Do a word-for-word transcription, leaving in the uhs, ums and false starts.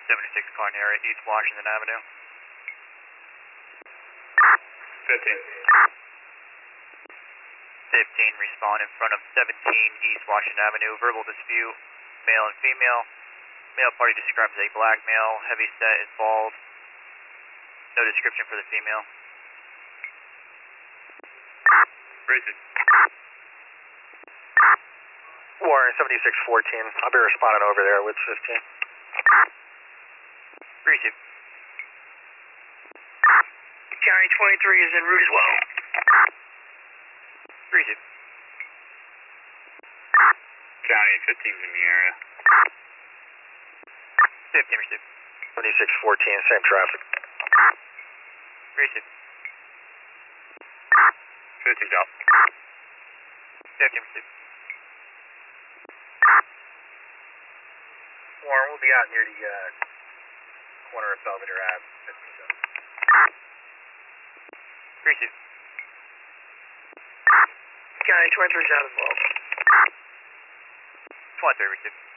seventy-six Carnera, East Washington Avenue. fifteen. fifteen, respond in front of seventeen East Washington Avenue. Verbal dispute, male and female. Male party described as a black male. Heavy set is bald. No description for the female. Racing. Warren, seventy-six fourteen. I'll be responding over there with fifteen. Receive. County twenty-three is en route as well. Receive. County fifteen's in the area. fifteen, receive. seventy-six fourteen, same traffic. Receive. fifteen's out. fifteen, receive. Warren, we'll be out near the uh, corner of Belvedere Ave. Receive. County twenty-three is out as well. twenty-three, receive.